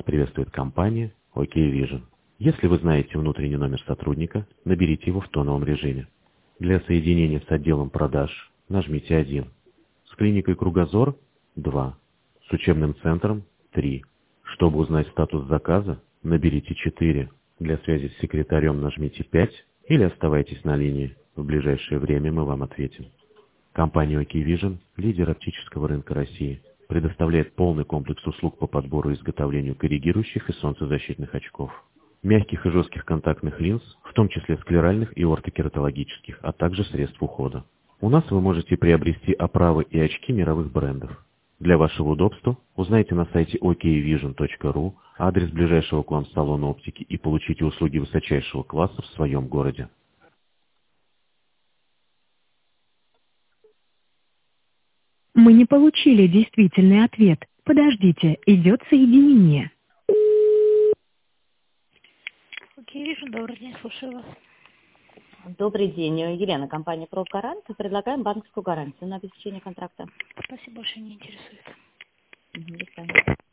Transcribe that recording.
приветствует компания OK Vision. Если вы знаете внутренний номер сотрудника, наберите его в тоновом режиме. Для соединения с отделом продаж нажмите 1. С клиникой «Кругозор» – 2. С учебным центром – 3. Чтобы узнать статус заказа, наберите 4. Для связи с секретарем нажмите 5 или оставайтесь на линии. В ближайшее время мы вам ответим. Компания OK Vision, лидер оптического рынка России, предоставляет полный комплекс услуг по подбору и изготовлению коррегирующих и солнцезащитных очков, мягких и жестких контактных линз, в том числе склеральных и ортокератологических, а также средств ухода. У нас вы можете приобрести оправы и очки мировых брендов. Для вашего удобства узнайте на сайте okvision.ru адрес ближайшего к вам салона оптики и получите услуги высочайшего класса в своем городе. Мы не получили действительный ответ. Подождите, идет соединение. Окей, вижу, добрый день, слушаю вас. Добрый день, Елена, компания «Прогарант». Предлагаем банковскую гарантию на обеспечение контракта. Спасибо, больше не интересует. До свидания.